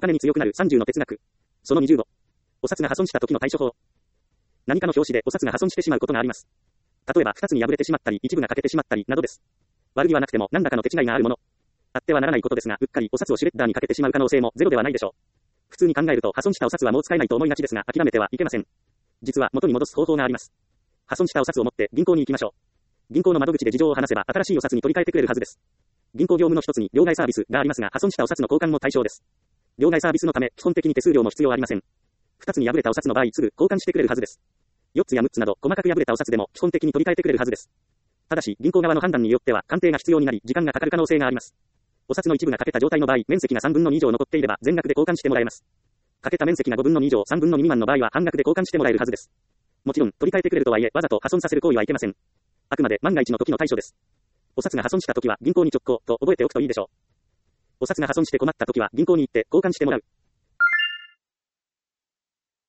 金に強くなる30の哲学。その25。お札が破損した時の対処法。何かの拍子でお札が破損してしまうことがあります。例えば2つに破れてしまったり、一部が欠けてしまったりなどです。悪気はなくても何らかの手違いがあるもの。あってはならないことですが、うっかりお札をシュレッダーにかけてしまう可能性もゼロではないでしょう。普通に考えると破損したお札はもう使えないと思いがちですが、諦めてはいけません。実は元に戻す方法があります。破損したお札を持って銀行に行きましょう。銀行の窓口で事情を話せば新しいお札に取り替えてくれるはずです。銀行業務の一つに両替サービスがありますが、破損したお札の交換も対象です。両替サービスのため基本的に手数料も必要ありません。2つに破れたお札の場合すぐ交換してくれるはずです。4つや6つなど細かく破れたお札でも基本的に取り替えてくれるはずです。ただし銀行側の判断によっては鑑定が必要になり時間がかかる可能性があります。お札の一部が欠けた状態の場合、面積が3分の2以上残っていれば全額で交換してもらえます。欠けた面積が5分の2以上3分の2未満の場合は半額で交換してもらえるはずです。もちろん取り替えてくれるとはいえわざと破損させる行為はいけません。あくまで万が一の時の対処です。お札が破損した時は銀行に直行と覚えておくといいでしょう。お札が破損して困った時は銀行に行って交換してもらう。